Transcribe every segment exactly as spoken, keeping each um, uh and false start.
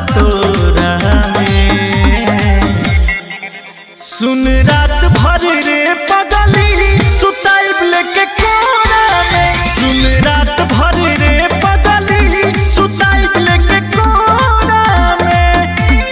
तोरा में। सुन रात भर रे पगली सुताइब लेके कोरा में। सुन रात भर रे पगली सुताइब लेके कोरा में।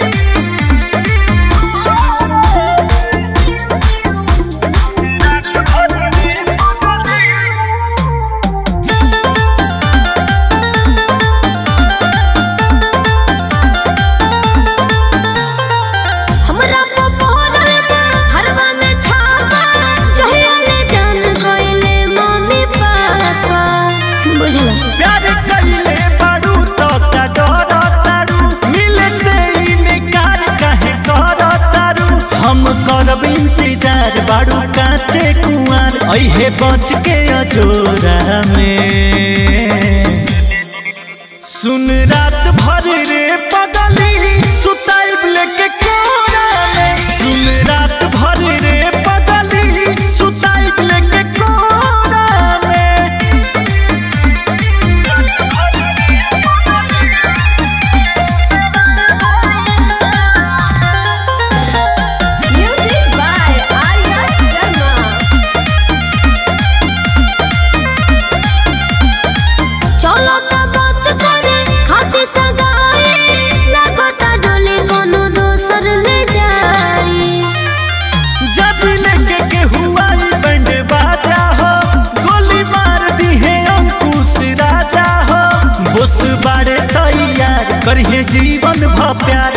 प्यार कइले बारू तो का डर तारू, मिले से इनकार काहे कर तारू। हम करब इंतजार बारू काचे कुंवर अइहे बच के अजोरा में। सुन रात भर रे पगली सुताइब लेके कोरा में। सुन रात भर रे पगली सुताइब लेके कोरा में। जब लेके के हुआई बैंड बाजा हो, गोली मार दी है अंकुश राजा हो। बोस बारे तैयार करिए जीवन भ प्यार,